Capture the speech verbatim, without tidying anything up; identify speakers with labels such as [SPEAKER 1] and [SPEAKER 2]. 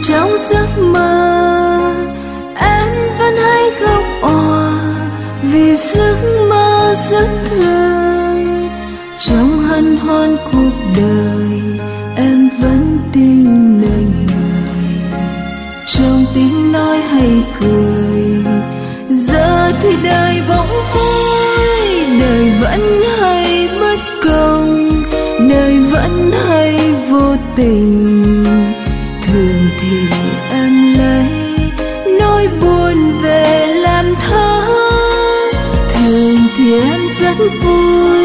[SPEAKER 1] trong giấc mơ em vẫn hay khóc òa, vì giấc mơ rất thương. Trong hân hoan cuộc đời em vẫn tin nơi người, trong tiếng nói hay cười. Giờ thì đời bỗng vui, đời vẫn hay bất công, đời vẫn hay vô tình. Thường thì em lấy nỗi buồn về làm thơ, thường thì em rất vui